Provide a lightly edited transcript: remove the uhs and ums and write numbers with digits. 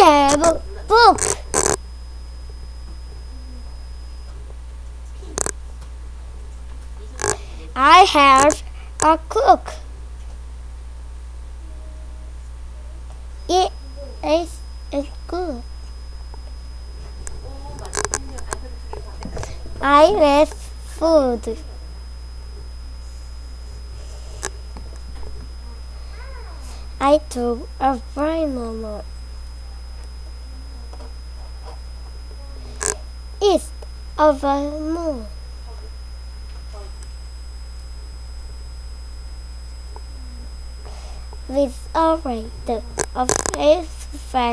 have a book. I have a cook. It is good. I love food. I took a very moment. It's over moon. With a rate of 8